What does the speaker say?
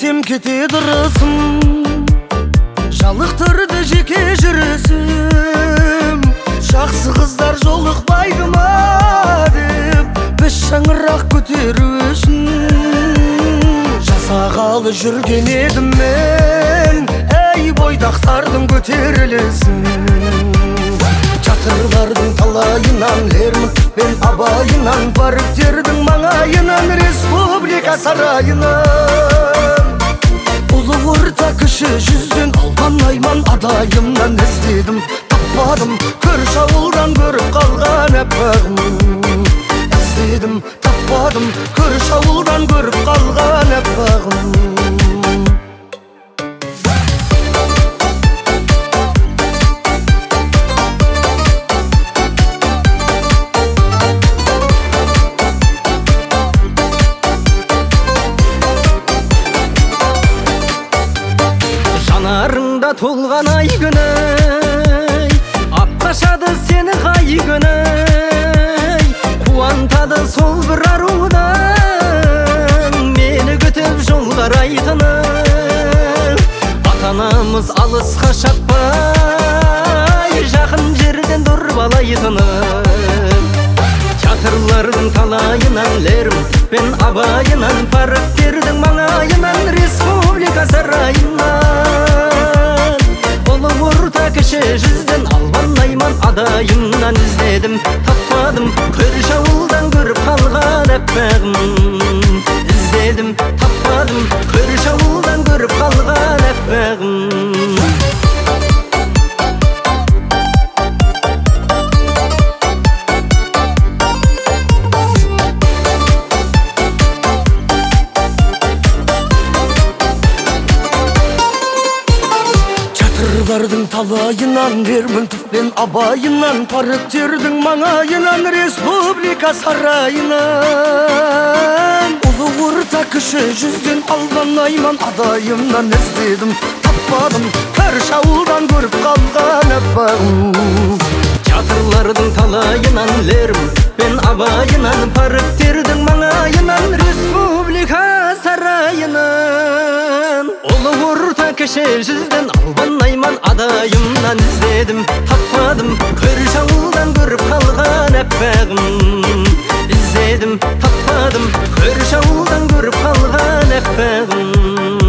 Іздесем кетеді ырысым, жалықтырды жеке жүрісім. Жақсы қыздар жолықпайды ма деп, біз шаңырақ көтеру үшін жасағалы жүрген едім мен. Ей бойдақтардың көтерілісін, жатырлардың талайынан, Лермонтов пен Абайынан, парктердің маңайынан, республика сарайынан, ұлы орта кіші жүзден алған айман адайымнан іздедім, таппадым. Көрші ауылдан көріп қалған әппағым, іздедім, таппадым. Көрші ауылдан көріп қалған әппағым. Жанарыңда толған ай күні, апқашады сені қай күні, қуантады сол бір арудан мені күтіп жолдар айтыны. Ата-анамыз алысқа шаппай, жақын жерден дұрбалайтыны. Театрлардың талайынан, Лермонтов пен Абайынан, парктердің маңайынан, республика сарайынан, ұлы орта кіші жүзден алған айман адайымнан іздедім, таппадым. Көрші ауылдан көріп қалған әппағым, іздедім, таппадым. Көрші ауылдан көріп қалған әппағым. Жатырлардың талайынан, Лермонтов пен Абайынан, парктердің маңайынан, республика сарайынан, ұлы орта кіші жүзден алған айман адайымнан іздедім, таппадым. Көрші ауылдан көріп қалған әппағым. Театрлардың талайынан, Лермонтов пен Абайынан, парктердің маңайынан, республика сарайынан, ұлы орта кіші жүзден алған айман адайымнан іздедім, таппадым. Көрші ауылдан көріп қалған әппағым, іздедім, таппадым. Көрші ауылдан көріп қалған әппағым.